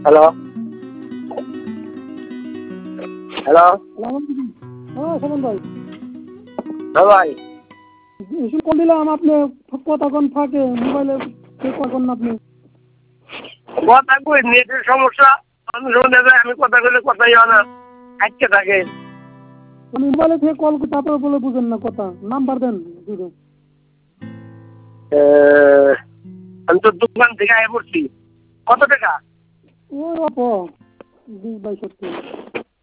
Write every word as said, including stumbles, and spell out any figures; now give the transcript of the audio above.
Hello hello হ্যাঁ সালমান ভাই, হ্যাঁ ভাই এসে কল দিলাম, আপনি কথা কোন ফাঁকে মোবাইলে কল করেন আপনি। কথা কই নেটের সমস্যা, আমি শুনে যায় আমি কথা কইলে কথাই হয় না, আটকে থাকে। আমি মোবাইলে থেকে কল করি তারপরে বলে বুঝেন না কথা, নাম্বার দেন দিবে। আমি তো দোকান থেকে আয় পড়ছি। কত টাকা? ওই অপ বিশ বাইশ সত্তর।